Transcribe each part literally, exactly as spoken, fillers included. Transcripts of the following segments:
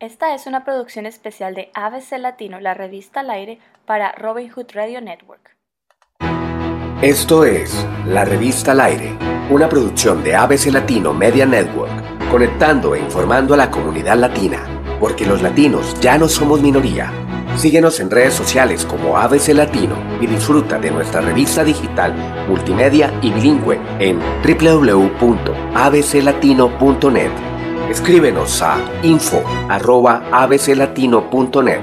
Esta es una producción especial de A B C Latino, la revista al aire, para Robin Hood Radio Network. Esto es La Revista al Aire, una producción de A B C Latino Media Network, conectando e informando a la comunidad latina, porque los latinos ya no somos minoría. Síguenos en redes sociales como A B C Latino y disfruta de nuestra revista digital, multimedia y bilingüe en doble u doble u doble u punto a b c latino punto net. Escríbenos a info arroba a b c latino punto net.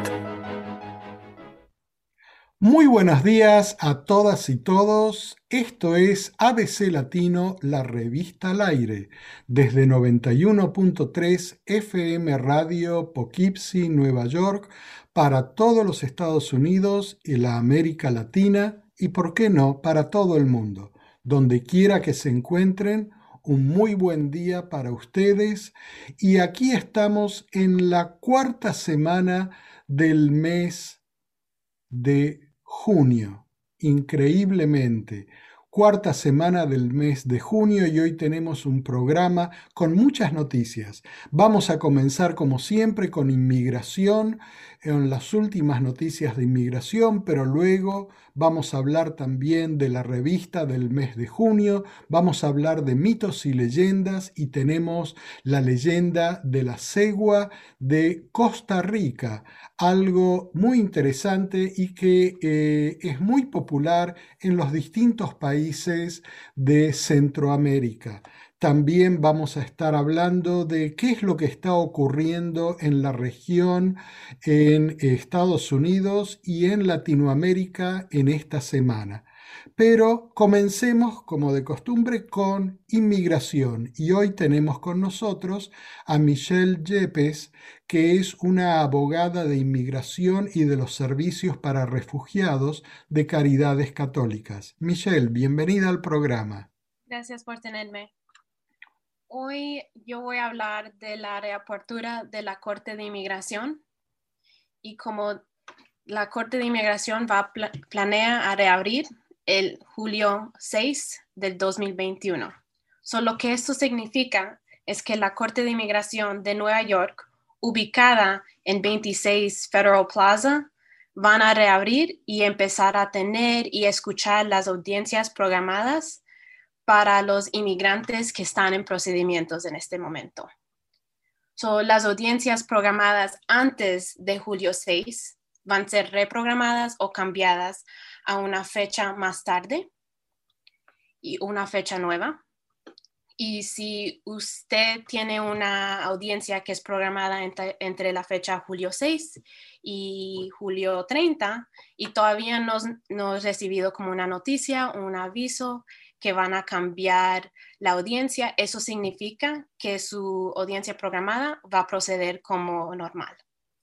Muy buenos días a todas y todos. Esto es A B C Latino, la revista al aire, desde noventa y uno punto tres F M Radio Poughkeepsie, Nueva York, para todos los Estados Unidos y la América Latina y, por qué no, para todo el mundo. Donde quiera que se encuentren, un muy buen día para ustedes. Y aquí estamos en la cuarta semana del mes de junio, increíblemente, cuarta semana del mes de junio y hoy tenemos un programa con muchas noticias. Vamos a comenzar como siempre con inmigración, en las últimas noticias de inmigración, pero luego vamos a hablar también de la revista del mes de junio, vamos a hablar de mitos y leyendas y tenemos la leyenda de la cegua de Costa Rica, algo muy interesante y que eh, es muy popular en los distintos países de Centroamérica. También vamos a estar hablando de qué es lo que está ocurriendo en la región, en Estados Unidos y en Latinoamérica en esta semana. Pero comencemos, como de costumbre, con inmigración. Y hoy tenemos con nosotros a Michelle Yepes, que es una abogada de inmigración y de los servicios para refugiados de Caridades Católicas. Michelle, bienvenida al programa. Gracias por tenerme. Hoy yo voy a hablar de la reapertura de la Corte de Inmigración y cómo la Corte de Inmigración va a pl- planea a reabrir el julio seis del dos mil veintiuno. So, lo que esto significa es que la Corte de Inmigración de Nueva York, ubicada en veintiséis Federal Plaza, van a reabrir y empezar a tener y escuchar las audiencias programadas para los inmigrantes que están en procedimientos en este momento. So, las audiencias programadas antes de julio seis van a ser reprogramadas o cambiadas a una fecha más tarde y una fecha nueva. Y si usted tiene una audiencia que es programada entre, entre la fecha julio seis y julio treinta y todavía no, no ha recibido como una noticia, un aviso que van a cambiar la audiencia, eso significa que su audiencia programada va a proceder como normal.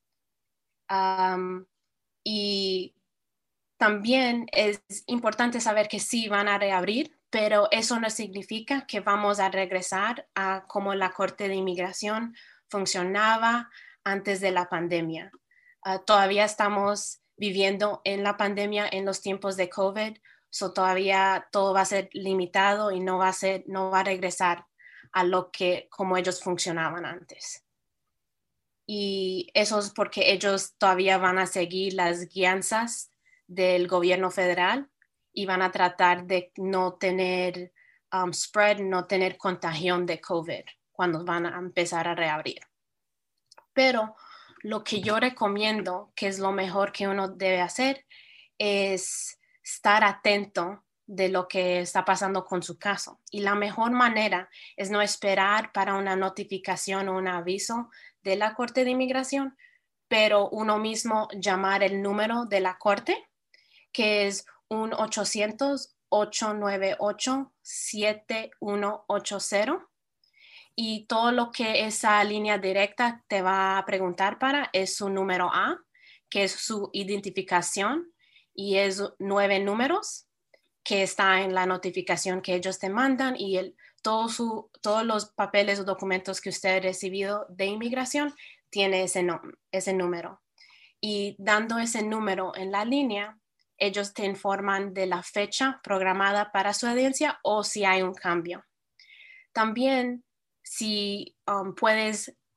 Um, y también es importante saber que sí van a reabrir, pero eso no significa que vamos a regresar a cómo la Corte de Inmigración funcionaba antes de la pandemia. Uh, todavía estamos viviendo en la pandemia en los tiempos de COVID, so todavía todo va a ser limitado y no va a ser, no va a regresar a lo que como ellos funcionaban antes. Y eso es porque ellos todavía van a seguir las guianzas del gobierno federal y van a tratar de no tener um, spread, no tener contagión de COVID cuando van a empezar a reabrir. Pero lo que yo recomiendo, que es lo mejor que uno debe hacer, es estar atento de lo que está pasando con su caso. Y la mejor manera es no esperar para una notificación o un aviso de la Corte de Inmigración, pero uno mismo llamar el número de la Corte, que es un ochocientos, ocho nueve ocho, siete uno ocho cero. Y todo lo que esa línea directa te va a preguntar para es su número A, que es su identificación, y es nueve números que está en la notificación que ellos te mandan y el, todo su, todos los papeles o documentos que usted ha recibido de inmigración tiene ese, no, ese número. Y dando ese número en la línea, ellos te informan de la fecha programada para su audiencia o si hay un cambio. También, si um, puedes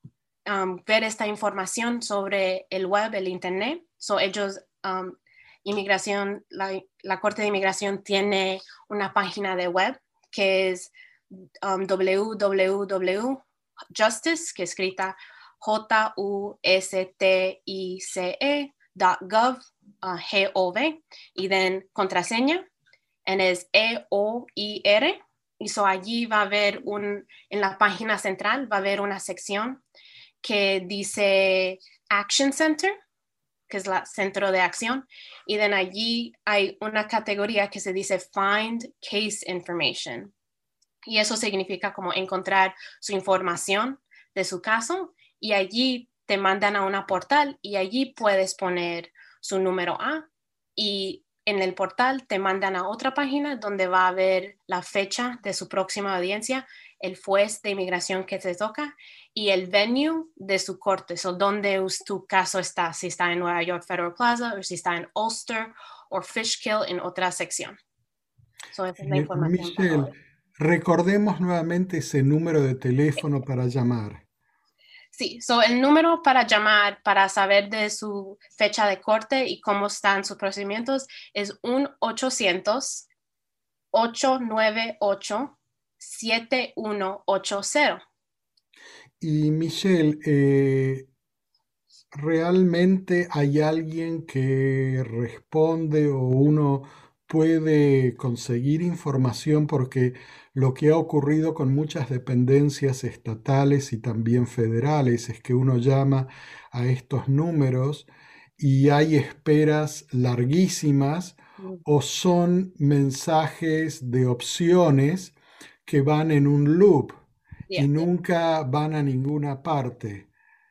um, ver esta información sobre el web, el internet. So ellos, um, inmigración, la, la Corte de Inmigración tiene una página de web que es um, w w w punto justice, que es escrita J U S T I C E dot gov, uh, G O V, y then contraseña, and es E O I R. Y so allí va a haber un, en la página central va a haber una sección que dice Action Center, que es el centro de acción, y then allí hay una categoría que se dice Find Case Information. Y eso significa como encontrar su información de su caso, y allí te mandan a una portal y allí puedes poner su número A, y en el portal te mandan a otra página donde va a haber la fecha de su próxima audiencia, el juez de inmigración que te toca y el venue de su corte, o so, donde tu caso está, si está en Nueva York Federal Plaza o si está en Ulster o Fishkill en otra sección. So, esa es la Eh, información para Michelle, hoy. recordemos nuevamente ese número de teléfono para llamar. Sí, so el número para llamar para saber de su fecha de corte y cómo están sus procedimientos es uno ochocientos, ocho nueve ocho, siete uno ocho cero. Y Michelle, eh, ¿realmente hay alguien que responde o uno puede conseguir información? Porque lo que ha ocurrido con muchas dependencias estatales y también federales es que uno llama a estos números y hay esperas larguísimas o son mensajes de opciones que van en un loop y Yeah. nunca van a ninguna parte.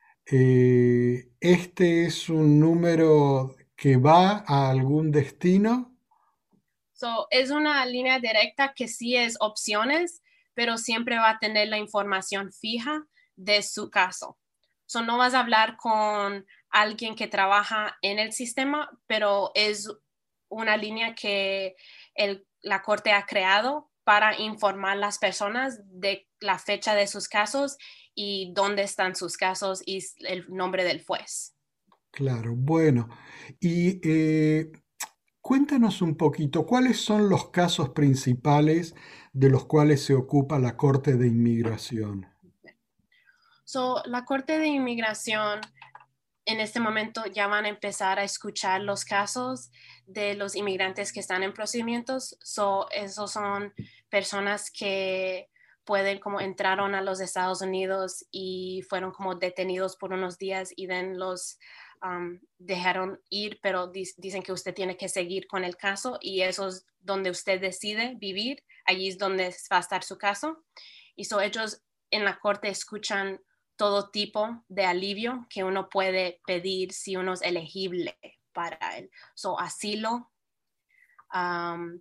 Eh, ¿este es un número que va a algún destino? So, es una línea directa que sí es opciones, pero siempre va a tener la información fija de su caso. So, no vas a hablar con alguien que trabaja en el sistema, pero es una línea que el, la corte ha creado para informar a las personas de la fecha de sus casos y dónde están sus casos y el nombre del juez. Claro, bueno. Y eh, cuéntanos un poquito, ¿cuáles son los casos principales de los cuales se ocupa la Corte de Inmigración? So, la Corte de Inmigración en este momento ya van a empezar a escuchar los casos de los inmigrantes que están en procedimientos. So, esos son personas que pueden como entraron a los Estados Unidos y fueron como detenidos por unos días y then los um, dejaron ir, pero di- dicen que usted tiene que seguir con el caso y eso es donde usted decide vivir, allí es donde va a estar su caso. Y so ellos en la corte escuchan todo tipo de alivio que uno puede pedir si uno es elegible para él. So, asilo, um,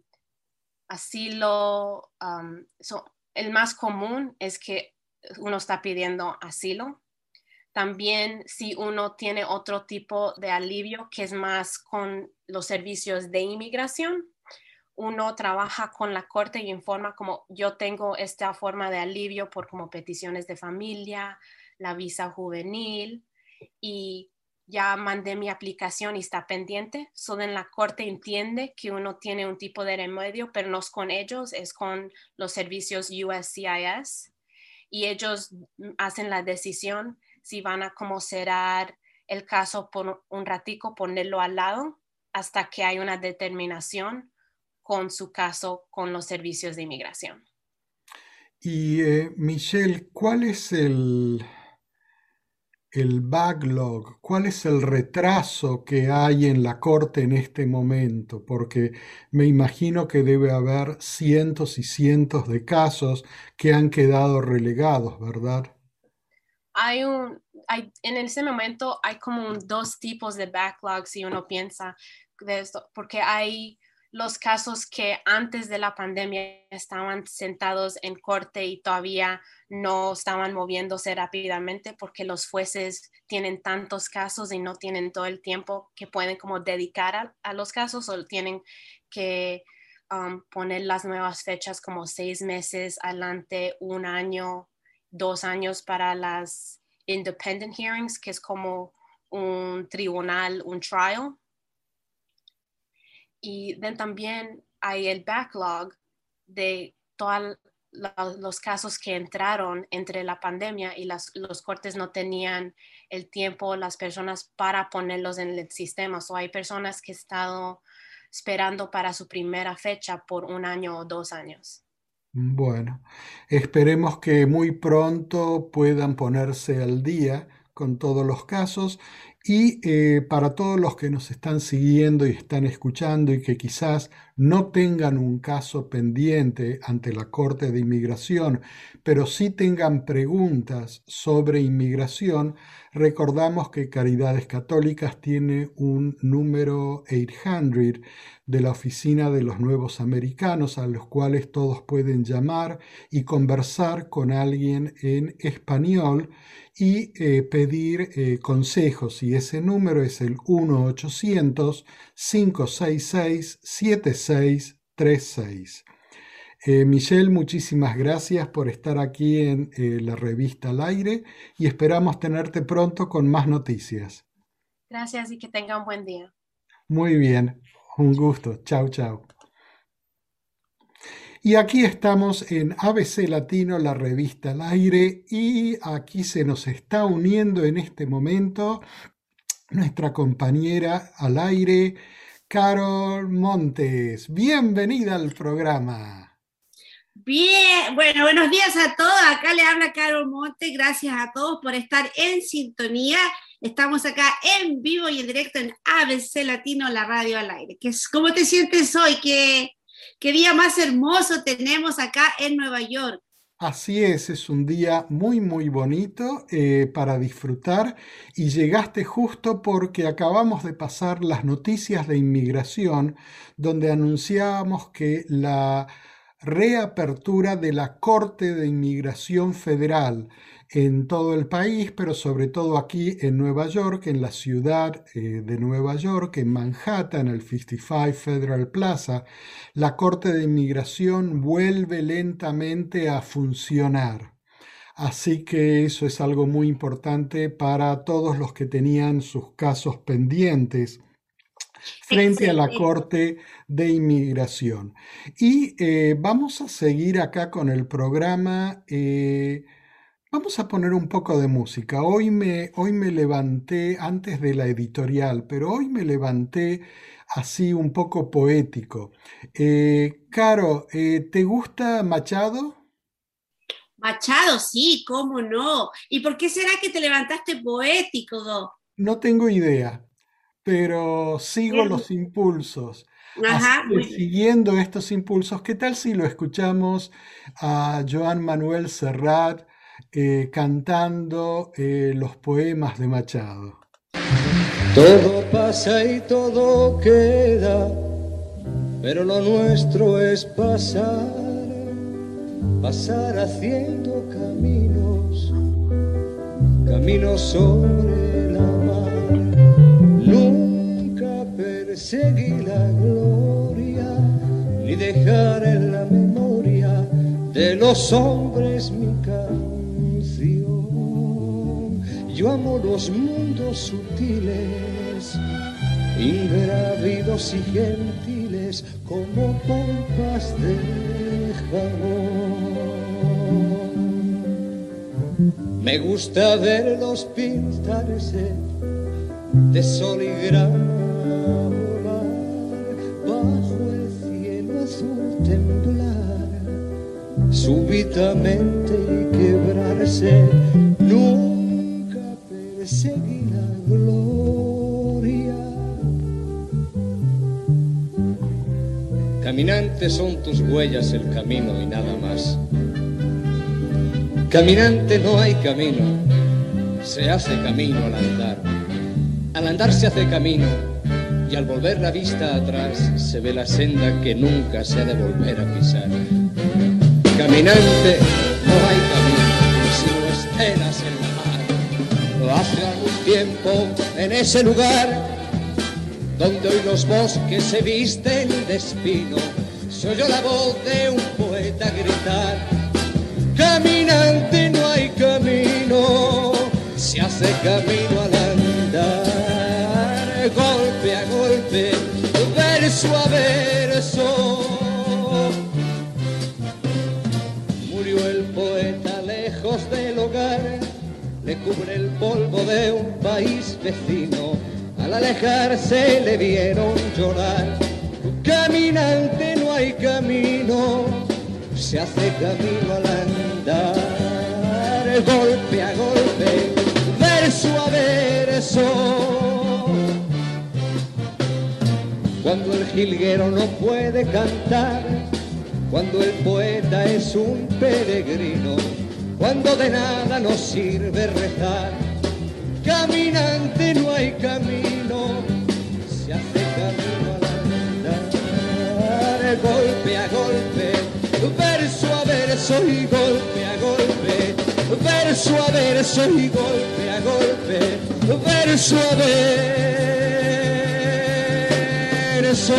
asilo, um, so, el más común es que uno está pidiendo asilo. También si uno tiene otro tipo de alivio que es más con los servicios de inmigración, uno trabaja con la corte y informa como yo tengo esta forma de alivio por como peticiones de familia, la visa juvenil y ya mandé mi aplicación y está pendiente. Solo en la corte entiende que uno tiene un tipo de remedio, pero no es con ellos, es con los servicios U S C I S y ellos hacen la decisión si van a como cerrar el caso por un ratico, ponerlo al lado hasta que hay una determinación con su caso con los servicios de inmigración. Y eh, Michelle, ¿cuál es el, el backlog? ¿Cuál es el retraso que hay en la corte en este momento? Porque me imagino que debe haber cientos y cientos de casos que han quedado relegados, ¿verdad? Hay un, hay, en ese momento hay como un, dos tipos de backlog si uno piensa de esto, porque hay los casos que antes de la pandemia estaban sentados en corte y todavía no estaban moviéndose rápidamente porque los jueces tienen tantos casos y no tienen todo el tiempo que pueden como dedicar a, a los casos o tienen que um, poner las nuevas fechas como seis meses adelante, un año, dos años para las independent hearings, que es como un tribunal, un trial. Y then también hay el backlog de todos los casos que entraron entre la pandemia y las, los cortes no tenían el tiempo, las personas para ponerlos en el sistema. So hay personas que han estado esperando para su primera fecha por un año o dos años. Bueno, esperemos que muy pronto puedan ponerse al día con todos los casos y eh, para todos los que nos están siguiendo y están escuchando y que quizás no tengan un caso pendiente ante la Corte de Inmigración, pero sí tengan preguntas sobre inmigración, recordamos que Caridades Católicas tiene un número ochocientos de la Oficina de los Nuevos Americanos a los cuales todos pueden llamar y conversar con alguien en español y eh, pedir eh, consejos, y ese número es el uno ochocientos, cinco seis seis, siete seis tres seis. Eh, Michelle, muchísimas gracias por estar aquí en eh, la revista Al Aire y esperamos tenerte pronto con más noticias. Gracias y que tenga un buen día. Muy bien, un gusto. Chao, chao. Y aquí estamos en A B C Latino, la revista Al Aire, y aquí se nos está uniendo en este momento nuestra compañera al aire, Carol Montes. Bienvenida al programa. Bien, bueno, buenos días a todos. Acá le habla Carol Montes. Gracias a todos por estar en sintonía. Estamos acá en vivo y en directo en A B C Latino, la radio al aire. ¿Cómo te sientes hoy? ¿Qué, qué día más hermoso tenemos acá en Nueva York? Así es, es un día muy muy bonito eh, para disfrutar y llegaste justo porque acabamos de pasar las noticias de inmigración donde anunciábamos que la reapertura de la Corte de Inmigración Federal en todo el país, pero sobre todo aquí en Nueva York, en la ciudad eh, de Nueva York, en Manhattan, el cincuenta y cinco Federal Plaza, la Corte de Inmigración vuelve lentamente a funcionar. Así que eso es algo muy importante para todos los que tenían sus casos pendientes frente a la Corte de Inmigración. Y eh, vamos a seguir acá con el programa. Eh, vamos a poner un poco de música. Hoy me, hoy me levanté antes de la editorial, pero hoy me levanté así un poco poético. Eh, Caro, eh, ¿te gusta Machado? Machado, sí, cómo no. ¿Y por qué será que te levantaste poético, Do? No tengo idea, pero sigo los impulsos. Ajá, Así que, siguiendo estos impulsos, ¿qué tal si lo escuchamos a Joan Manuel Serrat eh, cantando eh, los poemas de Machado? Todo pasa y todo queda, pero lo nuestro es pasar, pasar haciendo caminos, caminos sobre la mar. Nunca perseguí la gloria, ni dejar en la memoria de los hombres mi canción. Yo amo los mundos sutiles, ingrávidos y gentiles, como pompas de jabón. Me gusta verlos pintarse de sol y grana, volar bajo el cielo azul, temblar súbitamente y quebrarse. Nunca perseguí la gloria. Caminante, son tus huellas el camino y nada más. Caminante, no hay camino, se hace camino al andar. Al andar se hace camino y al volver la vista atrás se ve la senda que nunca se ha de volver a pisar. Caminante, no hay camino, sino estelas en la mar. Hace algún tiempo en ese lugar donde hoy los bosques se visten de espino, se oyó la voz de un poeta gritar: caminante, no hay camino, hace camino al andar, golpe a golpe, verso a verso. Murió el poeta lejos del hogar, le cubre el polvo de un país vecino, al alejarse le vieron llorar. Caminante no hay camino, se hace camino al andar, golpe a golpe, verso a verso. Cuando el jilguero no puede cantar, cuando el poeta es un peregrino, cuando de nada nos sirve rezar, caminante no hay camino, se hace camino al andar, golpe a golpe, verso a verso y golpe a golpe, verso a verso y golpe a golpe, verso a verso.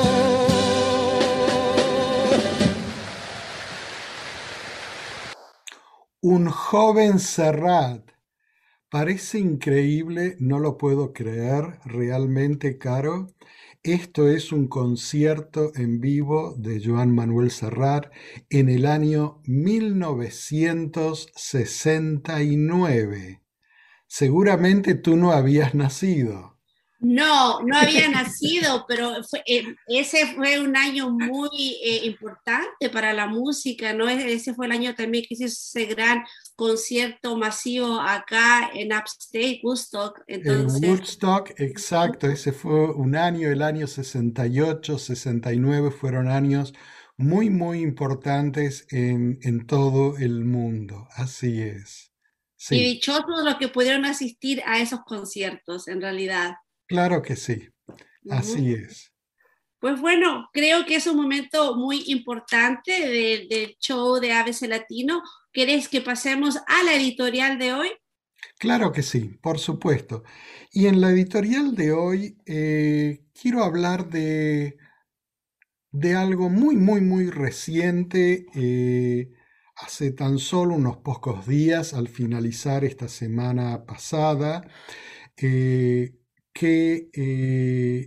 Un joven Serrat. Parece increíble, no lo puedo creer, realmente, Caro. Esto es un concierto en vivo de Joan Manuel Serrat en el año mil novecientos sesenta y nueve. Seguramente tú no habías nacido. No, no había nacido, pero fue, eh, ese fue un año muy eh, importante para la música, ¿no? Ese fue el año también que hizo ese gran concierto masivo acá en Upstate, Woodstock. Entonces, En Woodstock, exacto, ese fue un año, el año sesenta y ocho, sesenta y nueve fueron años muy, muy importantes en, en todo el mundo, así es. Sí. Y dichosos los que pudieron asistir a esos conciertos, en realidad. Claro que sí, así uh-huh. es. Pues bueno, creo que es un momento muy importante del de show de A B C Latino. ¿Querés que pasemos a la editorial de hoy? Claro que sí, por supuesto. Y en la editorial de hoy eh, quiero hablar de, de algo muy, muy, muy reciente. Eh, hace tan solo unos pocos días, al finalizar esta semana pasada, eh, que eh,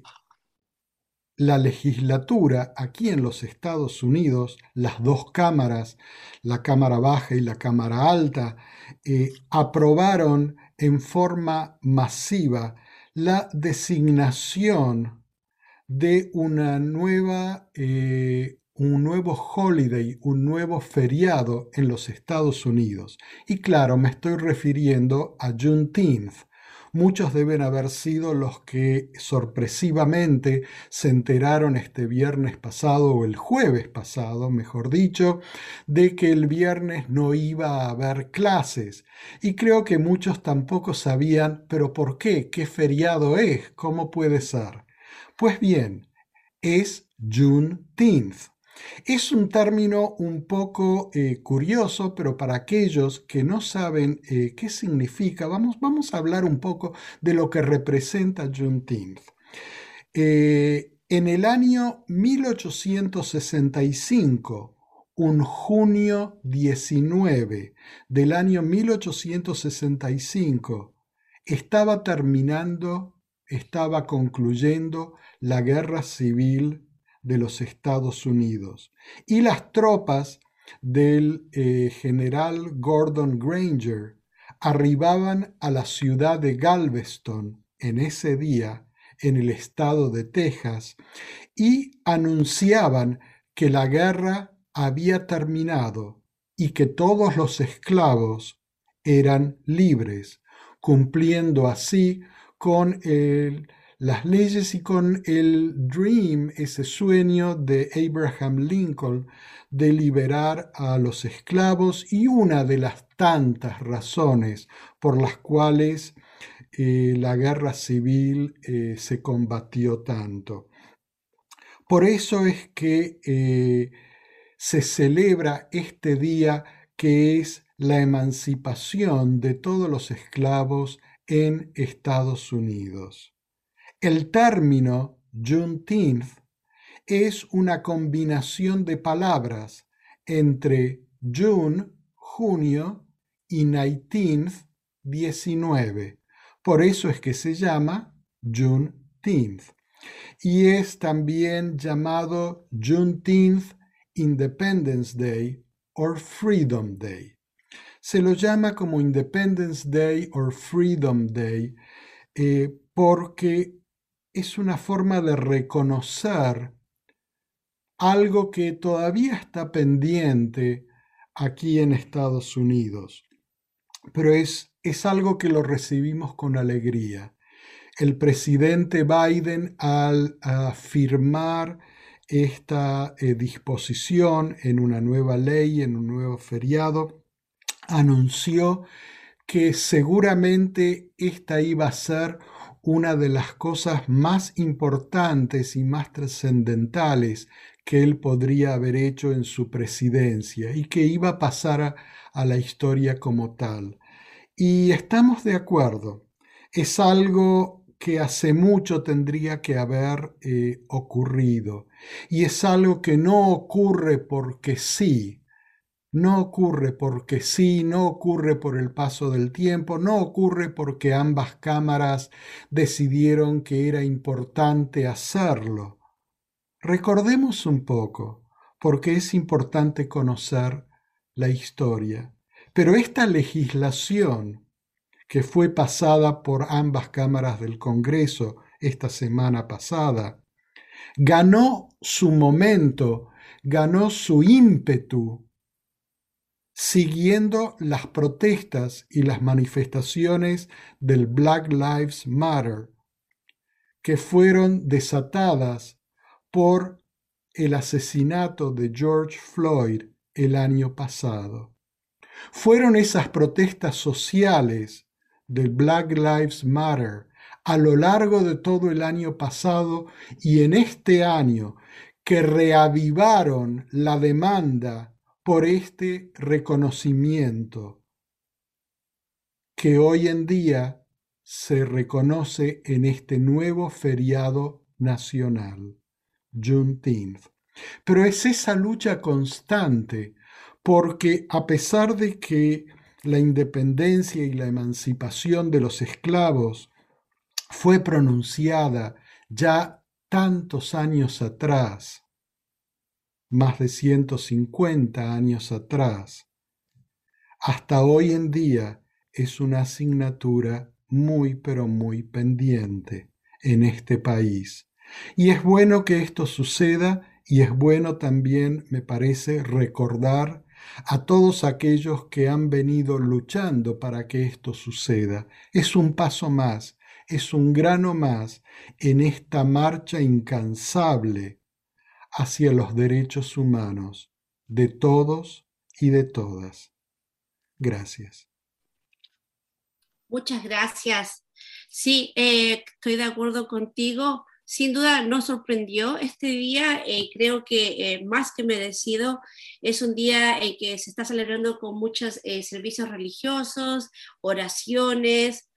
la legislatura aquí en los Estados Unidos, las dos cámaras, la Cámara Baja y la Cámara Alta, eh, aprobaron en forma masiva la designación de una nueva, eh, un nuevo holiday, un nuevo feriado en los Estados Unidos. Y claro, me estoy refiriendo a Juneteenth. Muchos deben haber sido los que sorpresivamente se enteraron este viernes pasado, o el jueves pasado, mejor dicho, de que el viernes no iba a haber clases. Y creo que muchos tampoco sabían, pero ¿por qué? ¿Qué feriado es? ¿Cómo puede ser? Pues bien, es Juneteenth. Es un término un poco eh, curioso, pero para aquellos que no saben eh, qué significa, vamos, vamos a hablar un poco de lo que representa Juneteenth. Eh, en el año mil ochocientos sesenta y cinco, un junio diecinueve del año mil ochocientos sesenta y cinco, estaba terminando, estaba concluyendo la guerra civil de los Estados Unidos, y las tropas del eh, general Gordon Granger arribaban a la ciudad de Galveston en ese día, en el estado de Texas, y anunciaban que la guerra había terminado y que todos los esclavos eran libres, cumpliendo así con el las leyes y con el dream, ese sueño de Abraham Lincoln de liberar a los esclavos, y una de las tantas razones por las cuales eh, la guerra civil eh, se combatió tanto. Por eso es que eh, se celebra este día, que es la emancipación de todos los esclavos en Estados Unidos. El término Juneteenth es una combinación de palabras entre June, junio, y nineteenth, diecinueve. Por eso es que se llama Juneteenth. Y es también llamado Juneteenth Independence Day or Freedom Day. Se lo llama como Independence Day or Freedom Day eh, porque es una forma de reconocer algo que todavía está pendiente aquí en Estados Unidos, pero es, es algo que lo recibimos con alegría. El presidente Biden, al uh, firmar esta eh, disposición en una nueva ley, en un nuevo feriado, anunció que seguramente esta iba a ser una de las cosas más importantes y más trascendentales que él podría haber hecho en su presidencia y que iba a pasar a, a la historia como tal. Y estamos de acuerdo, es algo que hace mucho tendría que haber eh, ocurrido y es algo que no ocurre porque sí. No ocurre porque sí, no ocurre por el paso del tiempo, no ocurre porque ambas cámaras decidieron que era importante hacerlo. Recordemos un poco, porque es importante conocer la historia. Pero esta legislación que fue pasada por ambas cámaras del Congreso esta semana pasada, ganó su momento, ganó su ímpetu siguiendo las protestas y las manifestaciones del Black Lives Matter, que fueron desatadas por el asesinato de George Floyd el año pasado. Fueron esas protestas sociales del Black Lives Matter a lo largo de todo el año pasado y en este año que reavivaron la demanda por este reconocimiento que hoy en día se reconoce en este nuevo feriado nacional, Juneteenth. Pero es esa lucha constante, porque a pesar de que la independencia y la emancipación de los esclavos fue pronunciada ya tantos años atrás, más de ciento cincuenta años atrás, hasta hoy en día es una asignatura muy pero muy pendiente en este país. Y es bueno que esto suceda y es bueno también, me parece, recordar a todos aquellos que han venido luchando para que esto suceda. Es un paso más, es un grano más en esta marcha incansable hacia los derechos humanos de todos y de todas. Gracias. Muchas gracias. Sí, eh, estoy de acuerdo contigo. Sin duda nos sorprendió este día. Eh, creo que eh, más que merecido. Es un día eh, que se está celebrando con muchos eh, servicios religiosos, oraciones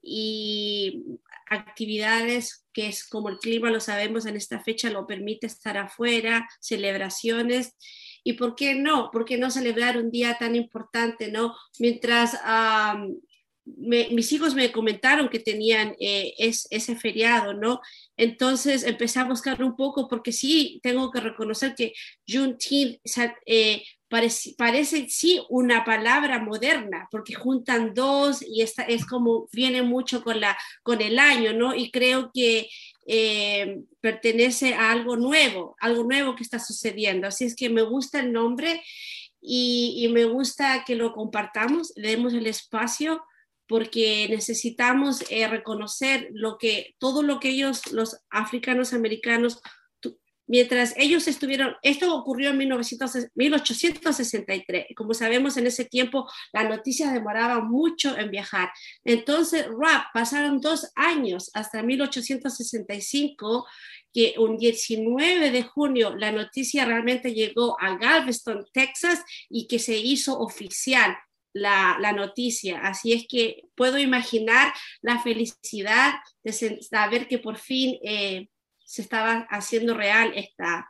y actividades que es como el clima, lo sabemos, en esta fecha lo permite estar afuera, celebraciones. ¿Y por qué no? ¿Por qué no celebrar un día tan importante, no? Mientras um, me, mis hijos me comentaron que tenían eh, es, ese feriado, ¿no? Entonces empecé a buscar un poco, porque sí, tengo que reconocer que Juneteenth eh, parece, parece sí una palabra moderna, porque juntan dos y esta, es como, viene mucho con, la, con el año, ¿no? Y creo que eh, pertenece a algo nuevo, algo nuevo que está sucediendo. Así es que me gusta el nombre y, y me gusta que lo compartamos, le demos el espacio, porque necesitamos eh, reconocer lo que, todo lo que ellos, los africanos americanos, tu, mientras ellos estuvieron, esto ocurrió en mil ochocientos sesenta y tres, como sabemos en ese tiempo las noticias demoraban mucho en viajar, entonces rap, pasaron dos años hasta mil ochocientos sesenta y cinco, que un diecinueve de junio la noticia realmente llegó a Galveston, Texas, y que se hizo oficial. La, la noticia, así es que puedo imaginar la felicidad de saber que por fin eh, se estaba haciendo real esta,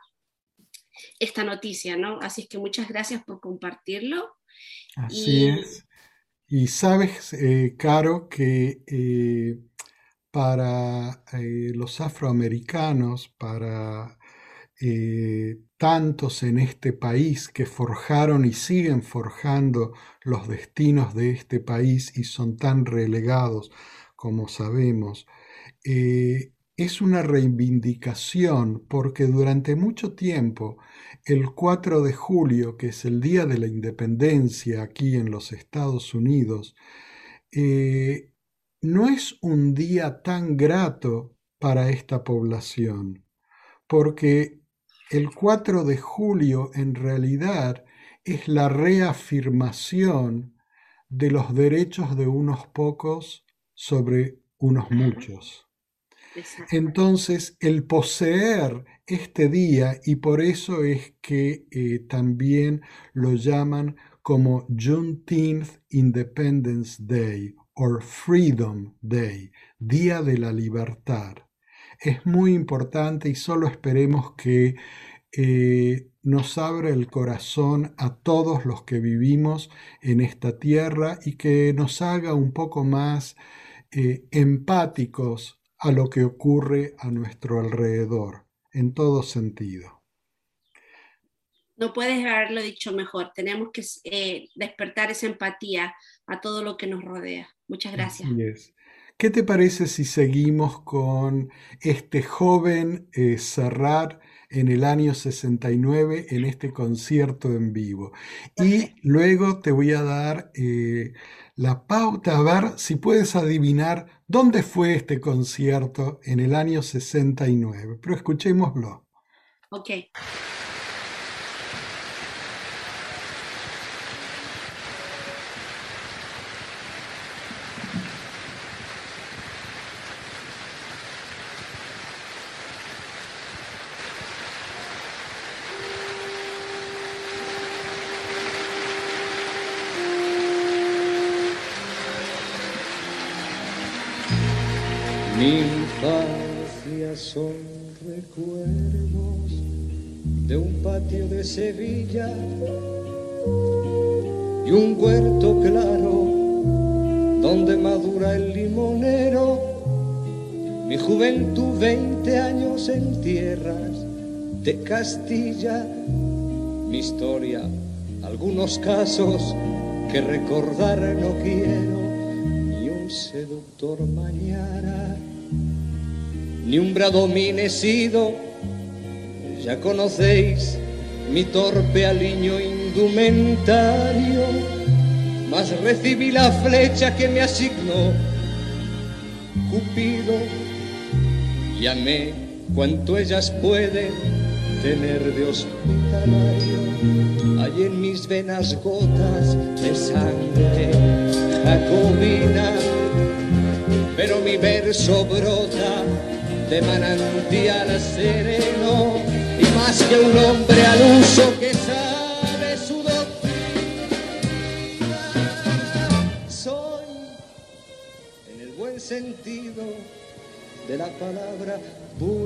esta noticia, ¿no? Así es que muchas gracias por compartirlo. Así y, es. Y sabes, eh, Caro, que eh, para eh, los afroamericanos, para eh, tantos en este país que forjaron y siguen forjando los destinos de este país y son tan relegados como sabemos, eh, es una reivindicación porque durante mucho tiempo, el cuatro de julio, que es el Día de la Independencia aquí en los Estados Unidos, eh, no es un día tan grato para esta población, porque el cuatro de julio en realidad es la reafirmación de los derechos de unos pocos sobre unos muchos. Exacto. Entonces, el poseer este día, y por eso es que eh, también lo llaman como Juneteenth Independence Day o Freedom Day, Día de la Libertad. Es muy importante y solo esperemos que eh, nos abra el corazón a todos los que vivimos en esta tierra y que nos haga un poco más eh, empáticos a lo que ocurre a nuestro alrededor, en todo sentido. No puedes haberlo dicho mejor. Tenemos que eh, despertar esa empatía a todo lo que nos rodea. Muchas gracias. Así es. ¿Qué te parece si seguimos con este joven eh, Serrat en el año sesenta y nueve en este concierto en vivo? Y luego te voy a dar eh, la pauta, a ver si puedes adivinar dónde fue este concierto en el año sesenta y nueve. Pero escuchémoslo. Ok. Mi infancia son recuerdos de un patio de Sevilla y un huerto claro donde madura el limonero. Mi juventud, veinte años en tierras de Castilla. Mi historia, algunos casos que recordar no quiero. Ni un seductor mañana, ni un bradomín he sido. Ya conocéis mi torpe aliño indumentario, mas recibí la flecha que me asignó Cupido y amé cuanto ellas pueden tener de hospitalario. Hay en mis venas gotas de sangre jacobina, pero mi verso brota de manantial sereno, y más que un hombre al uso que sabe su doctrina, soy, en el buen sentido de la palabra, bull.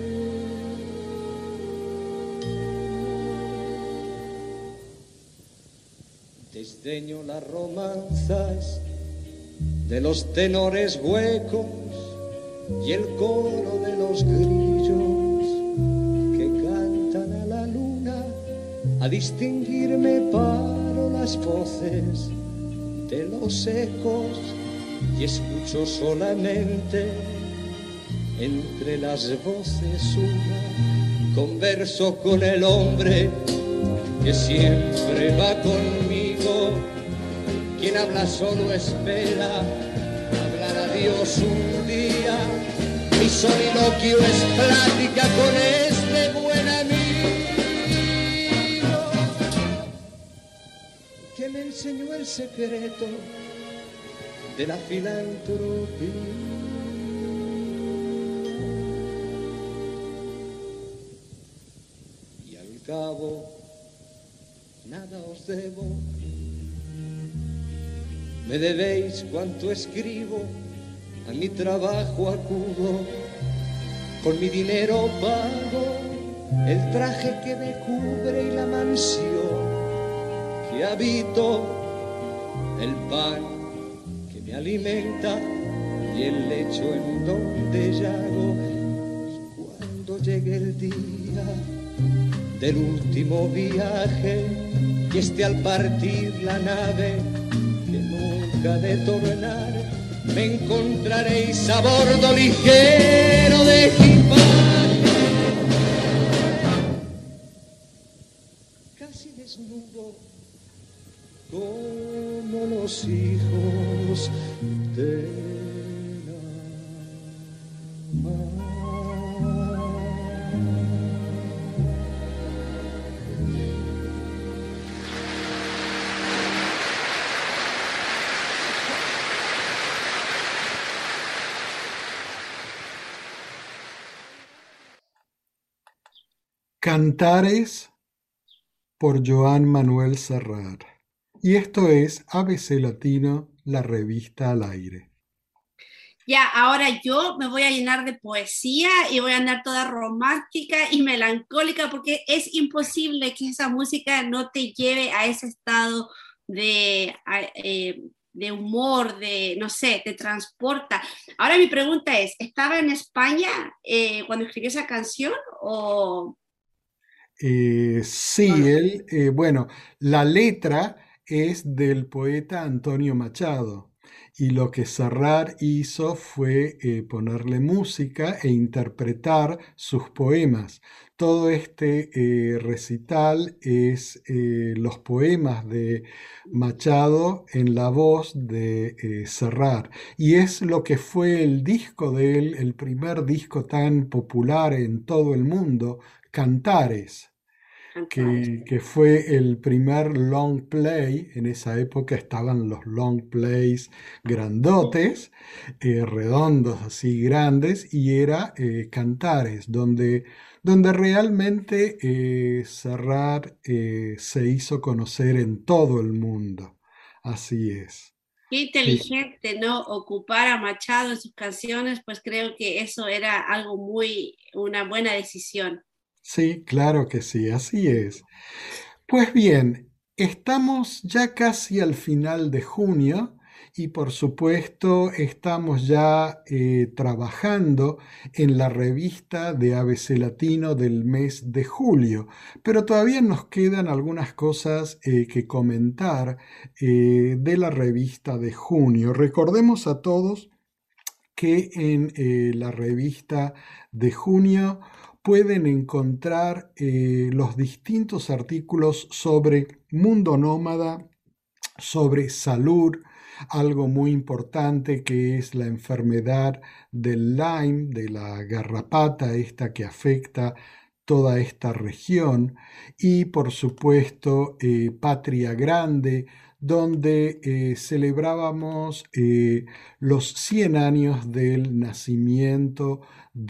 Desdeño las romanzas de los tenores huecos y el coro de los grillos que cantan a la luna. A distinguirme paro las voces de los ecos y escucho solamente entre las voces una. Converso con el hombre que siempre va conmigo. Quien habla solo espera hablar a Dios un día. Mi soliloquio es plática con este buen amigo que me enseñó el secreto de la filantropía. Y al cabo nada os debo. Me debéis cuanto escribo, a mi trabajo acudo, con mi dinero pago el traje que me cubre y la mansión que habito. el pan que me alimenta y el lecho en donde llago. Y cuando llegue el día del último viaje y esté al partir la nave que nunca de tornar, me encontraréis a bordo ligero de equipaje, casi desnudo como los hijos de la mar. Cantares por Joan Manuel Serrat. Y esto es A B C Latino, la revista al aire. Ya, ahora yo me voy a llenar de poesía y voy a andar toda romántica y melancólica porque es imposible que esa música no te lleve a ese estado de, eh, de humor, de, no sé, te transporta. Ahora mi pregunta es, ¿estaba en España eh, cuando escribió esa canción o...? Eh, sí, No, él, eh, bueno, la letra es del poeta Antonio Machado y lo que Serrat hizo fue eh, ponerle música e interpretar sus poemas. Todo este eh, recital es eh, los poemas de Machado en la voz de eh, Serrat y es lo que fue el disco de él, el primer disco tan popular en todo el mundo, Cantares. Cantares. Que, que fue el primer long play. En esa época estaban los long plays grandotes, eh, redondos así grandes, y era eh, Cantares, donde, donde realmente eh, Serrat eh, se hizo conocer en todo el mundo. Así es. Qué Sí. inteligente, ¿no? Ocupar a Machado en sus canciones, pues creo que eso era algo muy, una buena decisión. Sí, claro que sí, así es. Pues bien, estamos ya casi al final de junio y por supuesto estamos ya eh, trabajando en la revista de A B C Latino del mes de julio, pero todavía nos quedan algunas cosas eh, que comentar eh, de la revista de junio. Recordemos a todos que en eh, la revista de junio pueden encontrar eh, los distintos artículos sobre mundo nómada, sobre salud, algo muy importante que es la enfermedad del Lyme, de la garrapata esta que afecta toda esta región, y por supuesto eh, Patria Grande, donde eh, celebrábamos eh, los cien años del nacimiento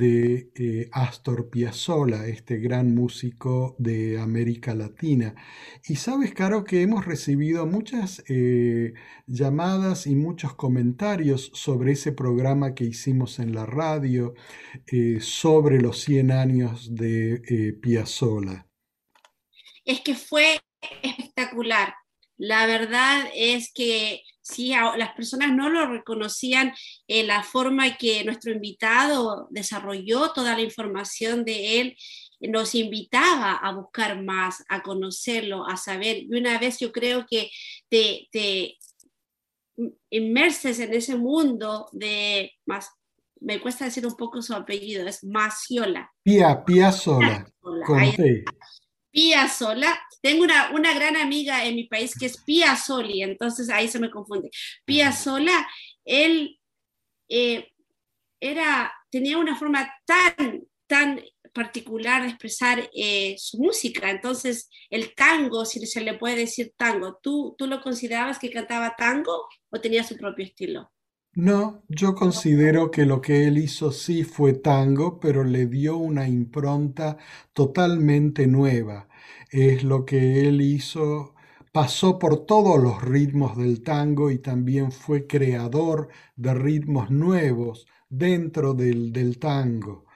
de eh, Astor Piazzolla, este gran músico de América Latina. Y sabes, Caro, que hemos recibido muchas eh, llamadas y muchos comentarios sobre ese programa que hicimos en la radio eh, sobre los cien años de eh, Piazzolla. Es que fue espectacular. La verdad es que sí, las personas no lo reconocían en la forma que nuestro invitado desarrolló toda la información de él, nos invitaba a buscar más, a conocerlo, a saber. Y una vez yo creo que te, te inmerses en ese mundo de más, me cuesta decir un poco su apellido, es Maciola. Pia, Piazzolla, Piazzolla. con T. Piazzolla. Tengo una, una gran amiga en mi país que es Piazzoli, entonces ahí se me confunde. Piazzolla, él eh, era, tenía una forma tan, tan particular de expresar eh, su música, entonces el tango, si se le puede decir tango, ¿tú, ¿tú lo considerabas que cantaba tango o tenía su propio estilo? No, yo considero que lo que él hizo sí fue tango, pero le dio una impronta totalmente nueva. Es lo que él hizo, pasó por todos los ritmos del tango y también fue creador de ritmos nuevos dentro del, del tango.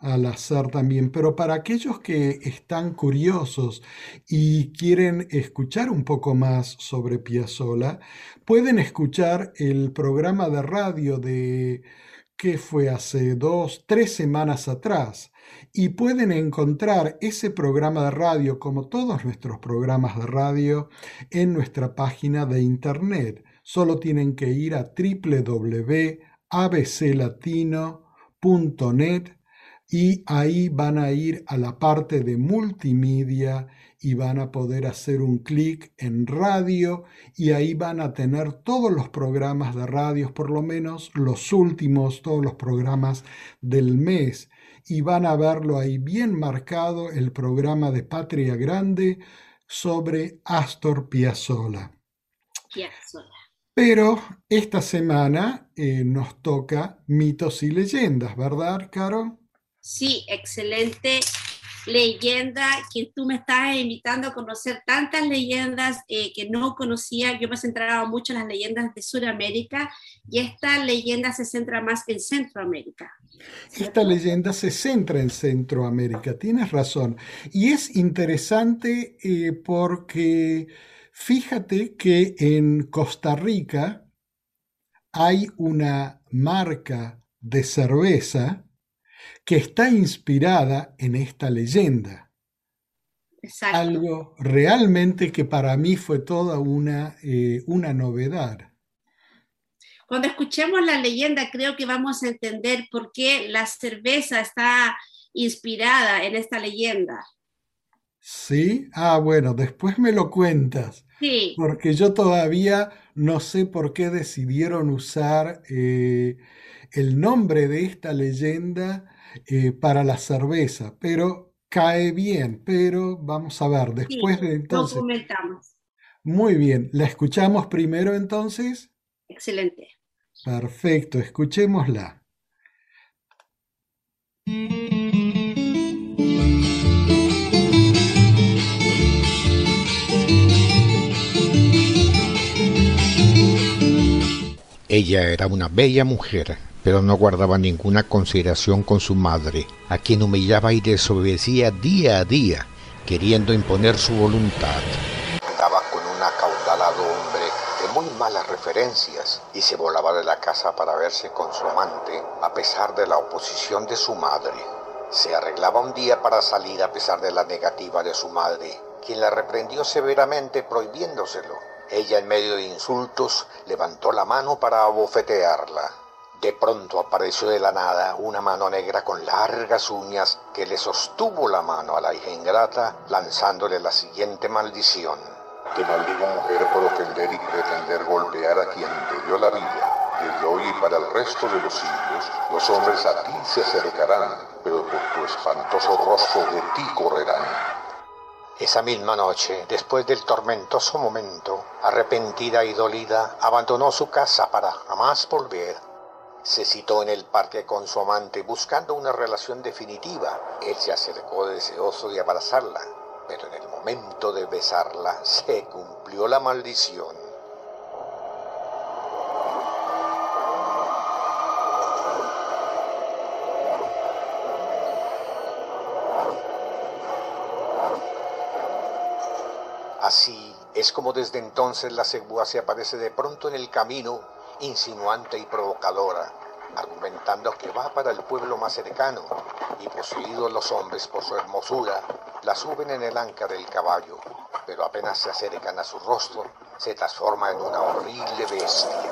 al hacer también, pero para aquellos que están curiosos y quieren escuchar un poco más sobre Piazzolla, pueden escuchar el programa de radio de que fue hace dos, tres semanas atrás, y pueden encontrar ese programa de radio, como todos nuestros programas de radio, en nuestra página de internet. Solo tienen que ir a doble u doble u doble u punto a b c latino punto net y ahí van a ir a la parte de multimedia y van a poder hacer un clic en radio y ahí van a tener todos los programas de radios, por lo menos los últimos, todos los programas del mes, y van a verlo ahí bien marcado el programa de Patria Grande sobre Astor Piazzolla. Piazzolla. Pero esta semana eh, nos toca mitos y leyendas, ¿verdad, Caro? Sí, excelente leyenda, que tú me estás invitando a conocer tantas leyendas eh, que no conocía. Yo me centraba mucho en las leyendas de Sudamérica y esta leyenda se centra más en Centroamérica. Esta leyenda se centra en Centroamérica, tienes razón. Y es interesante eh, porque fíjate que en Costa Rica hay una marca de cerveza que está inspirada en esta leyenda. Exacto. Algo realmente que para mí fue toda una, eh, una novedad. Cuando escuchemos la leyenda, creo que vamos a entender por qué la cerveza está inspirada en esta leyenda. ¿Sí? Ah, bueno, después me lo cuentas. Sí. Porque yo todavía no sé por qué decidieron usar eh, el nombre de esta leyenda eh, para la cerveza, pero cae bien, pero vamos a ver, después Sí, de entonces. documentamos. Muy bien, ¿la escuchamos primero entonces? Excelente. Perfecto, escuchémosla. Ella era una bella mujer, pero no guardaba ninguna consideración con su madre, a quien humillaba y desobedecía día a día, queriendo imponer su voluntad. Andaba con un acaudalado hombre de muy malas referencias y se volaba de la casa para verse con su amante, a pesar de la oposición de su madre. Se arreglaba un día para salir a pesar de la negativa de su madre, quien la reprendió severamente prohibiéndoselo. Ella, en medio de insultos, levantó la mano para abofetearla. De pronto apareció de la nada una mano negra con largas uñas que le sostuvo la mano a la hija ingrata, lanzándole la siguiente maldición. Te maldigo, mujer, por ofender y pretender golpear a quien te dio la vida. Desde hoy y para el resto de los siglos, los hombres a ti se acercarán, pero por tu espantoso rostro de ti correrán. Esa misma noche, después del tormentoso momento, arrepentida y dolida, abandonó su casa para jamás volver. Se citó en el parque con su amante buscando una relación definitiva. Él se acercó deseoso de abrazarla, pero en el momento de besarla se cumplió la maldición. Así es como desde entonces la cegúa se aparece de pronto en el camino, insinuante y provocadora, argumentando que va para el pueblo más cercano, y poseídos los hombres por su hermosura, la suben en el anca del caballo, pero apenas se acercan a su rostro, se transforma en una horrible bestia.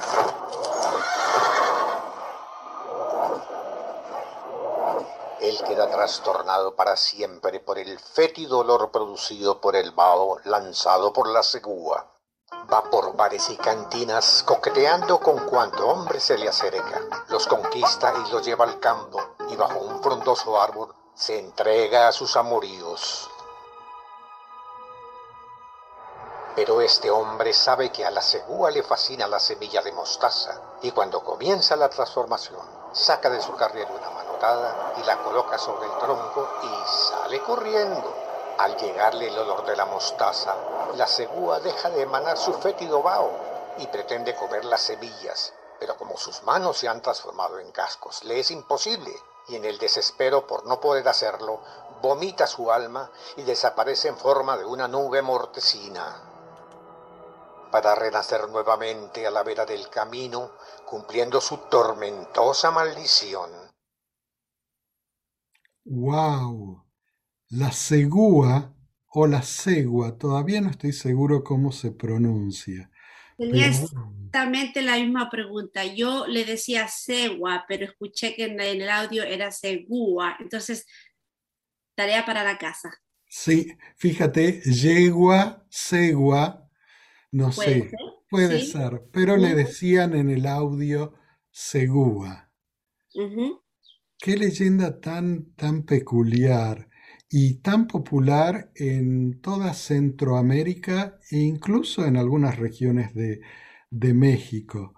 Él queda trastornado para siempre por el fétido olor producido por el vaho lanzado por la cegúa. Va por bares y cantinas coqueteando con cuanto hombre se le acerca. Los conquista y los lleva al campo y bajo un frondoso árbol se entrega a sus amoríos. Pero este hombre sabe que a la cegúa le fascina la semilla de mostaza y cuando comienza la transformación saca de su carrera una manotada y la coloca sobre el tronco y sale corriendo. Al llegarle el olor de la mostaza, la cegúa deja de emanar su fétido vaho y pretende comer las semillas, pero como sus manos se han transformado en cascos, le es imposible y en el desespero por no poder hacerlo, vomita su alma y desaparece en forma de una nube mortecina, para renacer nuevamente a la vera del camino, cumpliendo su tormentosa maldición. ¡Wow! La segúa o la segua, todavía no estoy seguro cómo se pronuncia. Tenía Pero exactamente la misma pregunta. Yo le decía segua, pero escuché que en el audio era segúa. Entonces, tarea para la casa. sí, fíjate, yegua, segua, no ¿Puede sé, ser? puede Sí. ser, pero le decían en el audio segúa. Uh-huh. Qué leyenda tan, tan peculiar y tan popular en toda Centroamérica e incluso en algunas regiones de, de México.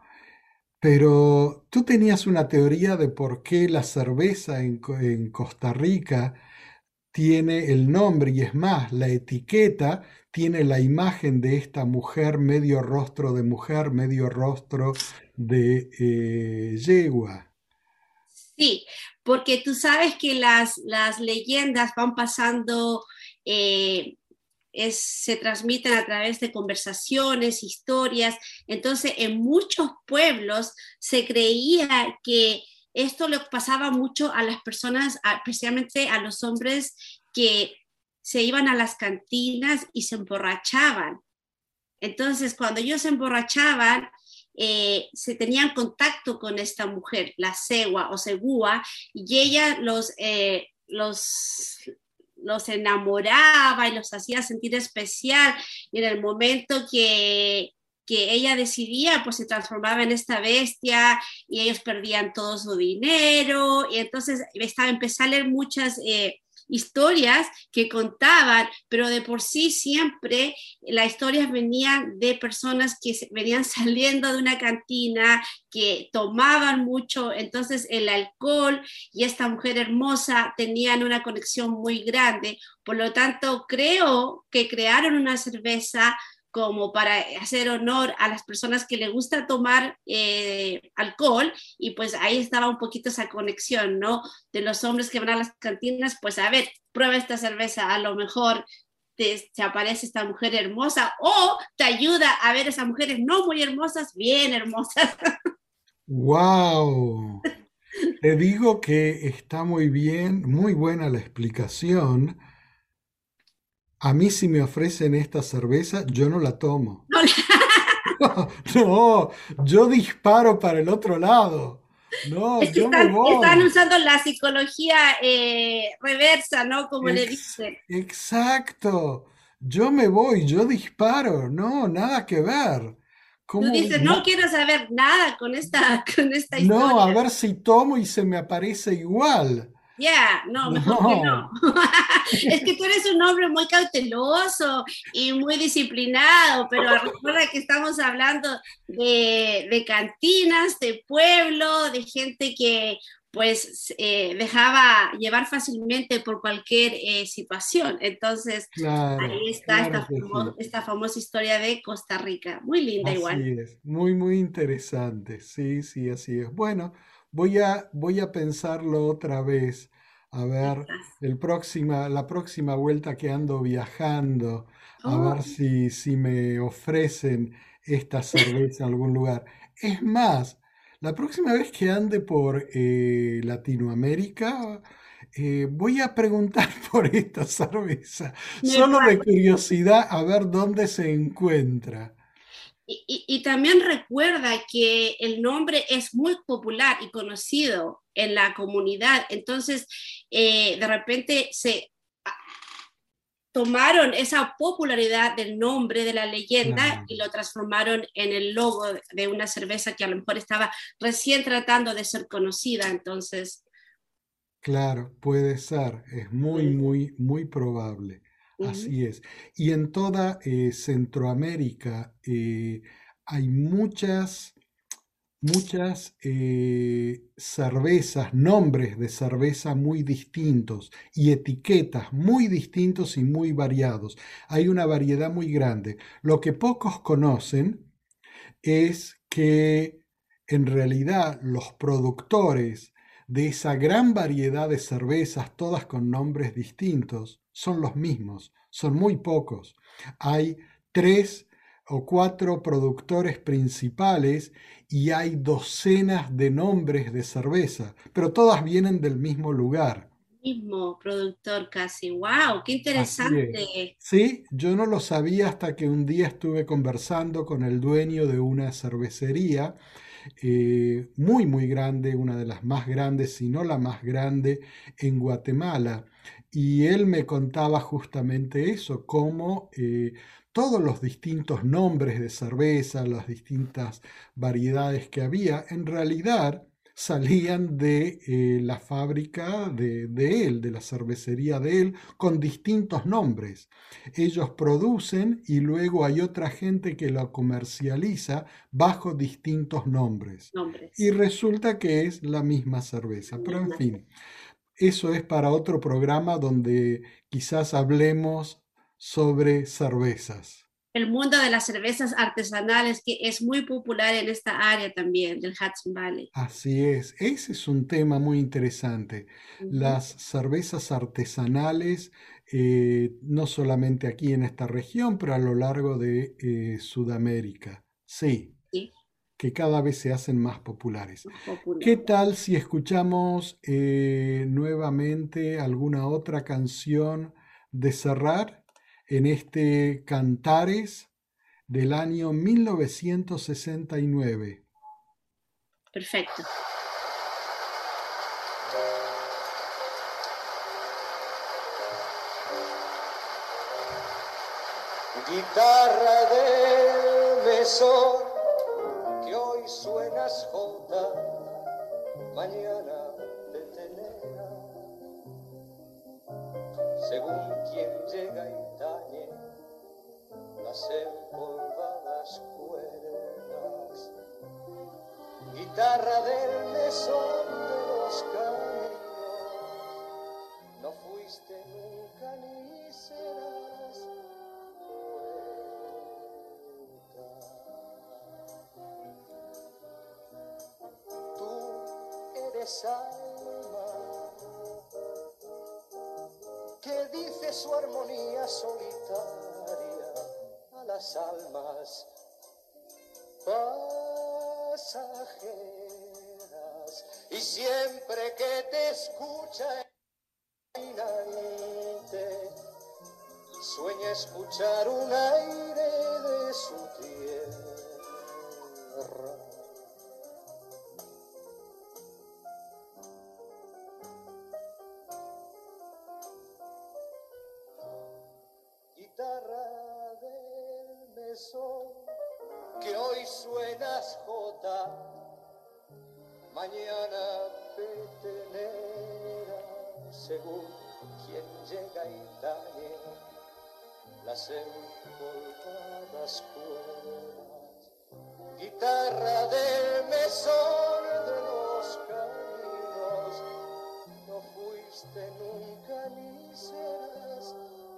Pero tú tenías una teoría de por qué la cerveza en, Co- en Costa Rica tiene el nombre y es más, la etiqueta tiene la imagen de esta mujer, medio rostro de mujer, medio rostro de eh, yegua. Sí, porque tú sabes que las, las leyendas van pasando, eh, es, se transmiten a través de conversaciones, historias. Entonces, en muchos pueblos se creía que esto le pasaba mucho a las personas, a- especialmente a los hombres que se iban a las cantinas y se emborrachaban. Entonces, cuando ellos se emborrachaban, eh, se tenían contacto con esta mujer, la segua o segúa, y ella los, eh, los, los enamoraba y los hacía sentir especial. Y en el momento que, que ella decidía, pues se transformaba en esta bestia y ellos perdían todo su dinero. Y entonces estaba, empecé a leer muchas eh, historias que contaban, pero de por sí siempre las historias venían de personas que venían saliendo de una cantina, que tomaban mucho, entonces el alcohol y esta mujer hermosa tenían una conexión muy grande. Por lo tanto, creo que crearon una cerveza como para hacer honor a las personas que les gusta tomar eh, alcohol, y pues ahí estaba un poquito esa conexión, ¿no? De los hombres que van a las cantinas, pues a ver, prueba esta cerveza, a lo mejor te, te aparece esta mujer hermosa o te ayuda a ver esas mujeres no muy hermosas, bien hermosas. ¡Wow! Te digo que está muy bien, muy buena la explicación. A mí si me ofrecen esta cerveza, yo no la tomo. No, No, yo disparo para el otro lado. No, es que yo me están, están voy. usando la psicología eh, reversa, ¿no? Como le Ex- dicen. exacto. Yo me voy, yo disparo. No, nada que ver. Tú ¿Cómo? dices, no No, quiero saber nada con esta, con esta no, a historia. ver si tomo y se me aparece igual. Ya, yeah, no, mejor que no. No. Es que tú eres un hombre muy cauteloso y muy disciplinado, pero recuerda que estamos hablando de, de cantinas, de pueblo, de gente que pues eh, dejaba llevar fácilmente por cualquier eh, situación. Entonces, Claro, ahí está claro esta, que famo sí. esta famosa historia de Costa Rica. Muy linda igual. Así es, muy, muy interesante. Sí, sí, así es. Bueno, voy a, voy a pensarlo otra vez. A ver, el próxima, la próxima vuelta que ando viajando, a Oh, ver si, si me ofrecen esta cerveza en algún lugar. Es más, la próxima vez que ande por eh, Latinoamérica, eh, voy a preguntar por esta cerveza, me solo de curiosidad, a ver dónde se encuentra. Y, y, y, también recuerda que el nombre es muy popular y conocido en la comunidad, entonces eh, de repente se tomaron esa popularidad del nombre de la leyenda Claro. y lo transformaron en el logo de una cerveza que a lo mejor estaba recién tratando de ser conocida, entonces... Claro, puede ser, es muy, Pues, muy, muy probable. uh -huh. Así es. Y en toda eh, Centroamérica eh, hay muchas, muchas eh, cervezas, nombres de cerveza muy distintos y etiquetas muy distintos y muy variados. Hay una variedad muy grande. Lo que pocos conocen es que en realidad los productores de esa gran variedad de cervezas, todas con nombres distintos, son los mismos, son muy pocos. Hay tres o cuatro productores principales y hay docenas de nombres de cerveza, pero todas vienen del mismo lugar. Mismo productor casi. ¡Wow! ¡Qué interesante! Sí, yo no lo sabía hasta que un día estuve conversando con el dueño de una cervecería eh, muy, muy grande, una de las más grandes, si no la más grande, en Guatemala. Y él me contaba justamente eso, cómo eh, todos los distintos nombres de cerveza, las distintas variedades que había, en realidad salían de eh, la fábrica de, de él, de la cervecería de él, con distintos nombres. Ellos producen y luego hay otra gente que lo comercializa bajo distintos nombres. Nombres. Y resulta que es la misma cerveza. Pero en fin, eso es para otro programa donde quizás hablemos sobre cervezas. El mundo de las cervezas artesanales, que es muy popular en esta área también, del Hudson Valley. Así es, ese es un tema muy interesante. Uh-huh. Las cervezas artesanales, eh, no solamente aquí en esta región, pero a lo largo de eh, Sudamérica. Sí, sí, que cada vez se hacen más populares. Más popular. ¿Qué tal si escuchamos eh, nuevamente alguna otra canción de cerrar en este Cantares del año mil novecientos sesenta y nueve? Perfecto. Guitarra del mesón, que hoy suenas jota, mañana te tenera. Según quien llega y tañe las empolvadas cuerdas. Guitarra del mesón de los caminos, no fuiste nunca ni serás poeta. Tú eres alma que dice su armonía solitaria a las almas pasajeras, y siempre que te escucha caminante, sueña escuchar un aire de su tierra. Guitarra del mesón, que hoy suenas jota, mañana petenera, según quien llega y tañe las empolvadas cuerdas. Guitarra del mesón de los caminos, no fuiste nunca ni serás.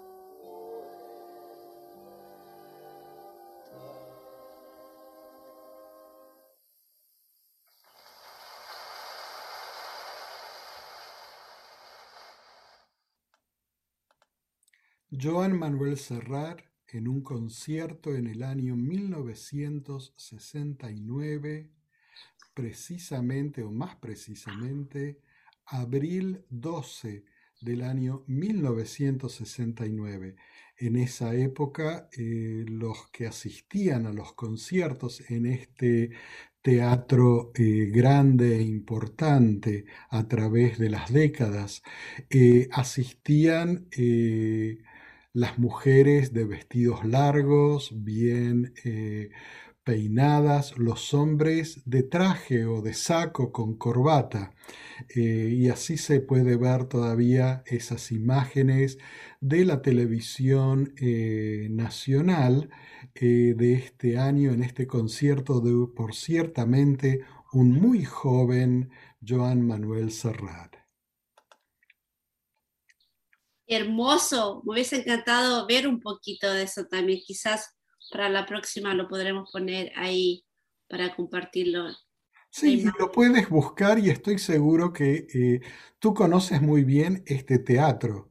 Joan Manuel Serrat, en un concierto en el año mil novecientos sesenta y nueve, precisamente o más precisamente, abril doce del año mil novecientos sesenta y nueve. En esa época, eh, los que asistían a los conciertos en este teatro eh, grande e importante a través de las décadas, eh, asistían eh, las mujeres de vestidos largos, bien eh, peinadas, los hombres de traje o de saco con corbata. Eh, y así se puede ver todavía esas imágenes de la televisión eh, nacional eh, de este año en este concierto de, por ciertamente, un muy joven Joan Manuel Serrat. Hermoso, me hubiese encantado ver un poquito de eso también, quizás para la próxima lo podremos poner ahí para compartirlo. Sí, y lo puedes buscar y estoy seguro que eh, tú conoces muy bien este teatro.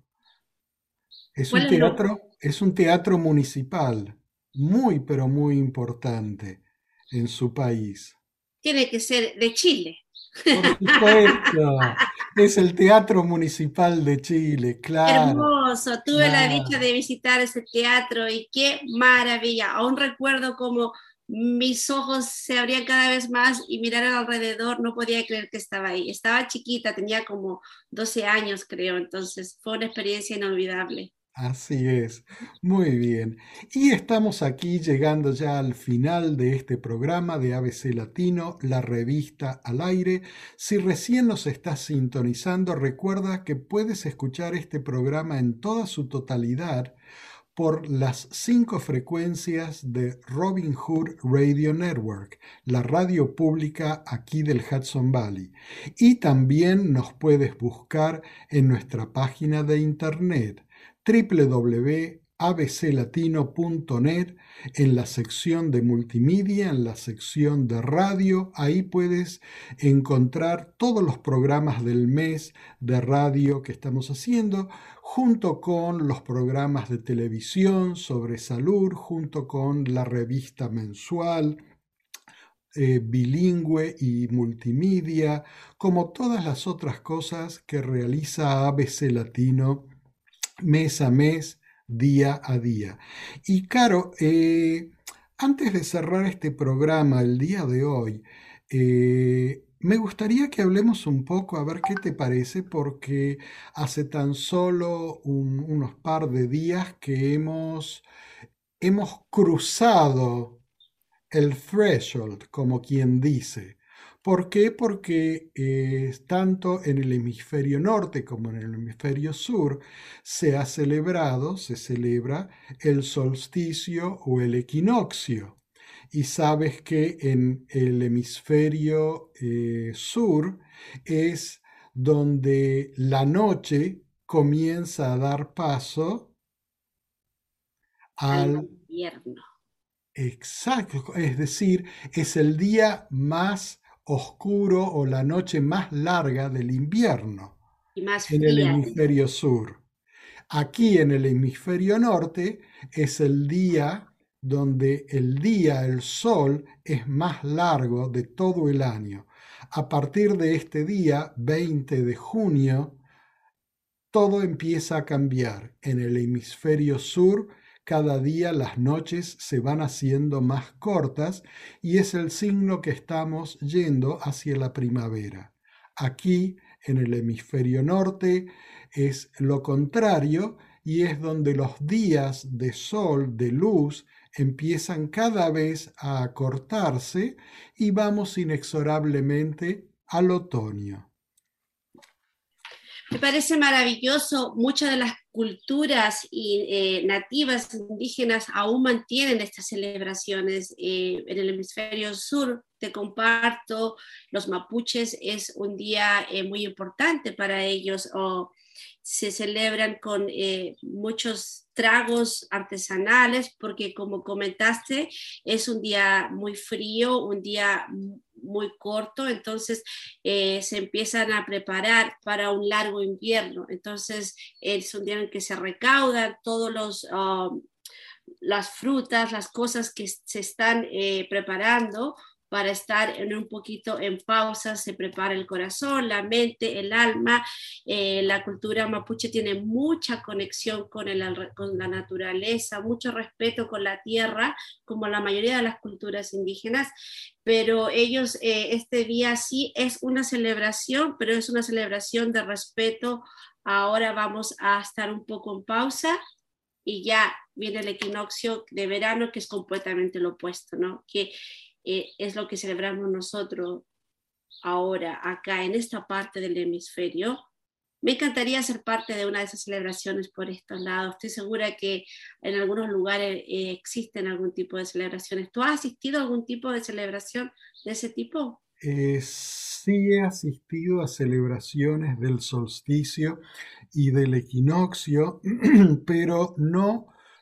Es un ¿Cuál es lo? teatro, es un teatro municipal, muy pero muy importante en su país. Tiene que ser de Chile. Por supuesto, es el Teatro Municipal de Chile, claro, Hermoso, tuve la dicha claro. de visitar ese teatro y qué maravilla. Aún recuerdo como mis ojos se abrían cada vez más y mirar alrededor, no podía creer que estaba ahí. Estaba chiquita, tenía como doce años, creo, entonces fue una experiencia inolvidable. Así es, muy bien. Y estamos aquí llegando ya al final de este programa de A B C Latino, la revista al aire. Si recién nos estás sintonizando, recuerda que puedes escuchar este programa en toda su totalidad por las cinco frecuencias de Robin Hood Radio Network, la radio pública aquí del Hudson Valley. Y también nos puedes buscar en nuestra página de internet w w w punto a b c latino punto net, en la sección de multimedia, en la sección de radio. Ahí puedes encontrar todos los programas del mes de radio que estamos haciendo, junto con los programas de televisión sobre salud, junto con la revista mensual eh, bilingüe y multimedia, como todas las otras cosas que realiza A B C Latino mes a mes, día a día. Y Caro, eh, antes de cerrar este programa el día de hoy, eh, me gustaría que hablemos un poco, a ver qué te parece, porque hace tan solo un- unos par de días que hemos, hemos cruzado el threshold, como quien dice. ¿Por qué? Porque eh, tanto en el hemisferio norte como en el hemisferio sur se ha celebrado, se celebra el solsticio o el equinoccio. Y sabes que en el hemisferio eh, sur es donde la noche comienza a dar paso Al al invierno. exacto, es decir, es el día más oscuro o la noche más larga del invierno Y más en el fría. hemisferio sur. Aquí en el hemisferio norte es el día donde el día, el sol, es más largo de todo el año. A partir de este día, veinte de junio, todo empieza a cambiar. En el hemisferio sur, cada día las noches se van haciendo más cortas y es el signo que estamos yendo hacia la primavera. Aquí, en el hemisferio norte, es lo contrario y es donde los días de sol, de luz, empiezan cada vez a acortarse y vamos inexorablemente al otoño. Me parece maravilloso, muchas de las culturas y, eh, nativas indígenas aún mantienen estas celebraciones. Eh, en el hemisferio sur, te comparto, los mapuches es un día eh, muy importante para ellos. O se celebran con eh, muchos tragos artesanales porque, como comentaste, es un día muy frío, un día muy corto, entonces eh, se empiezan a preparar para un largo invierno. Entonces es un día en que se recaudan todos los uh, las frutas, las cosas que se están eh, preparando para estar en un poquito en pausa. Se prepara el corazón, la mente, el alma. Eh, la cultura mapuche tiene mucha conexión con, el, con la naturaleza, mucho respeto con la tierra, como la mayoría de las culturas indígenas, pero ellos, eh, este día sí es una celebración, pero es una celebración de respeto. Ahora vamos a estar un poco en pausa y ya viene el equinoccio de verano, que es completamente lo opuesto, ¿no? Que eh, es lo que celebramos nosotros ahora, acá en esta parte del hemisferio. Me encantaría ser parte de una de esas celebraciones por estos lados. Estoy segura que en algunos lugares eh, existen algún tipo de celebraciones. ¿Tú has asistido a algún tipo de celebración de ese tipo? Eh, sí he asistido a celebraciones del solsticio y del equinoccio, pero no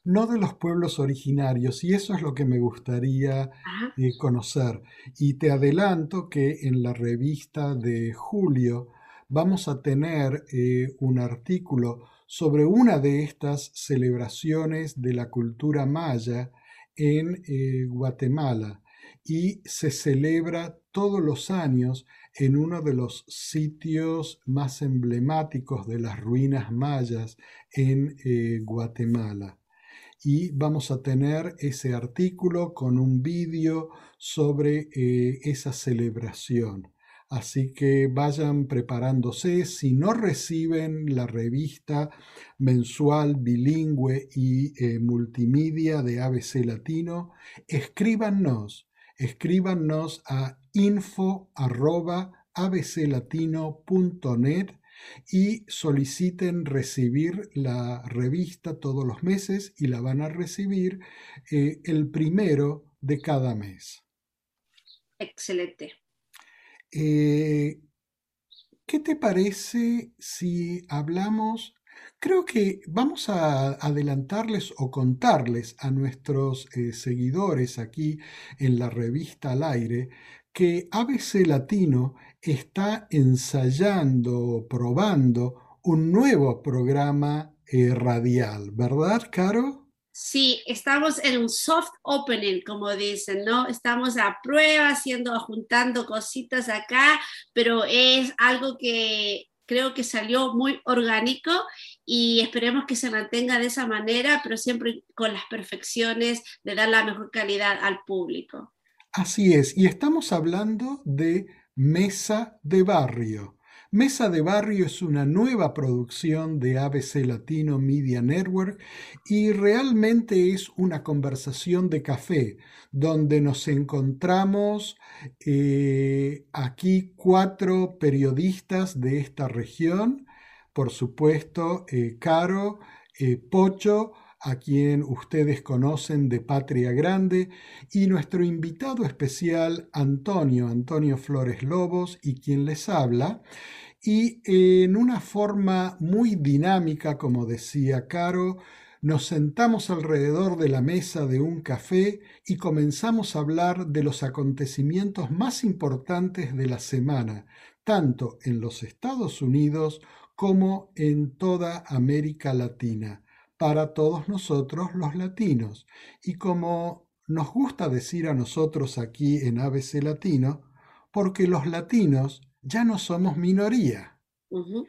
no de los pueblos originarios, y eso es lo que me gustaría eh, conocer. Y te adelanto que en la revista de julio vamos a tener eh, un artículo sobre una de estas celebraciones de la cultura maya en eh, Guatemala, y se celebra todos los años en uno de los sitios más emblemáticos de las ruinas mayas en eh, Guatemala. Y vamos a tener ese artículo con un vídeo sobre eh, esa celebración. Así que vayan preparándose. Si no reciben la revista mensual bilingüe y eh, multimedia de A B C Latino, escríbanos, escríbanos a info arroba abclatino punto net y soliciten recibir la revista todos los meses, y la van a recibir eh, el primero de cada mes. Excelente. Eh, ¿Qué te parece si hablamos? Creo que vamos a adelantarles o contarles a nuestros eh, seguidores aquí en la revista Al Aire que A B C Latino está ensayando, probando un nuevo programa eh, radial, ¿verdad, Caro? Sí, estamos en un soft opening, como dicen, ¿no? Estamos a prueba, haciendo, juntando cositas acá, pero es algo que creo que salió muy orgánico y esperemos que se mantenga de esa manera, pero siempre con las perfecciones de dar la mejor calidad al público. Así es, y estamos hablando de Mesa de Barrio. Mesa de Barrio es una nueva producción de A B C Latino Media Network y realmente es una conversación de café donde nos encontramos eh, aquí cuatro periodistas de esta región, por supuesto, eh, Caro, eh, Pocho, a quien ustedes conocen de Patria Grande, y nuestro invitado especial, Antonio, Antonio Flores Lobos, y quien les habla. Y en una forma muy dinámica, como decía Caro, nos sentamos alrededor de la mesa de un café y comenzamos a hablar de los acontecimientos más importantes de la semana, tanto en los Estados Unidos como en toda América Latina, para todos nosotros los latinos. Y como nos gusta decir a nosotros aquí en A B C Latino, porque los latinos ya no somos minoría. Uh-huh.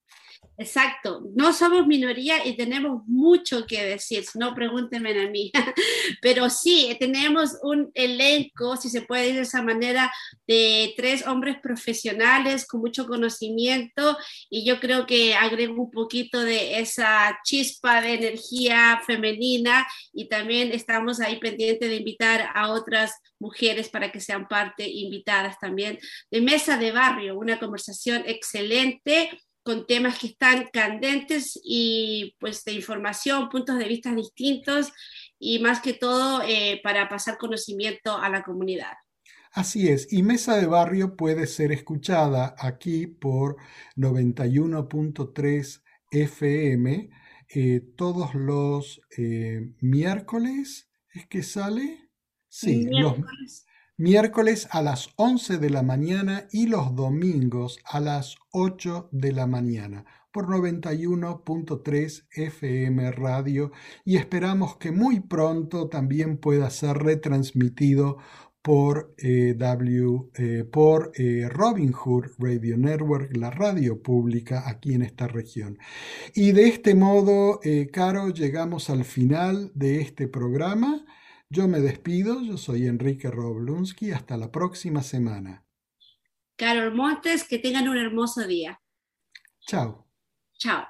Exacto, no somos minoría y tenemos mucho que decir, no pregúntenme a mí, pero sí, tenemos un elenco, si se puede decir de esa manera, de tres hombres profesionales con mucho conocimiento, y yo creo que agrego un poquito de esa chispa de energía femenina, y también estamos ahí pendientes de invitar a otras mujeres para que sean parte, invitadas también, de Mesa de Barrio, una conversación excelente con temas que están candentes y pues de información, puntos de vista distintos, y más que todo eh, para pasar conocimiento a la comunidad. Así es, y Mesa de Barrio puede ser escuchada aquí por noventa y uno punto tres F M eh, todos los eh, miércoles, ¿es que sale? Sí, miércoles. los miércoles a las once de la mañana y los domingos a las ocho de la mañana por noventa y uno punto tres F M Radio, y esperamos que muy pronto también pueda ser retransmitido por, eh, w, eh, por eh, Robin Hood Radio Network, la radio pública aquí en esta región. Y de este modo, eh, Caro, llegamos al final de este programa. Yo me despido, yo soy Enrique Roblunsky, hasta la próxima semana. Carol Montes, que tengan un hermoso día. Chao. Chao.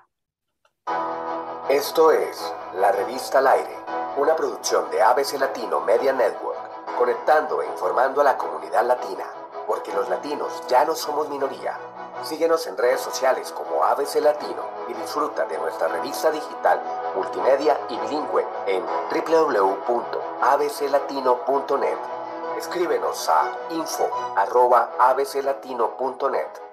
Esto es La Revista al Aire, una producción de A B C Latino Media Network, conectando e informando a la comunidad latina, porque los latinos ya no somos minoría. Síguenos en redes sociales como A B C Latino y disfruta de nuestra revista digital, multimedia y bilingüe en w w w punto a b c latino punto net. Escríbenos a info arroba a b c latino punto net.